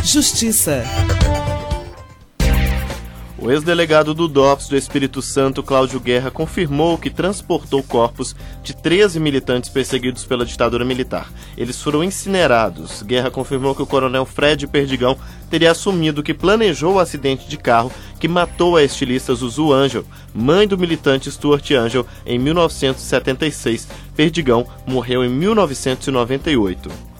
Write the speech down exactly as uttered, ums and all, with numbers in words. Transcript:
Justiça. O ex-delegado do DOPS do Espírito Santo, Cláudio Guerra, confirmou que transportou corpos de treze militantes perseguidos pela ditadura militar. Eles foram incinerados. Guerra confirmou que o coronel Fred Perdigão teria assumido que planejou o acidente de carro que matou a estilista Zuzu Angel, mãe do militante Stuart Angel, em mil novecentos e setenta e seis. Perdigão morreu em mil novecentos e noventa e oito.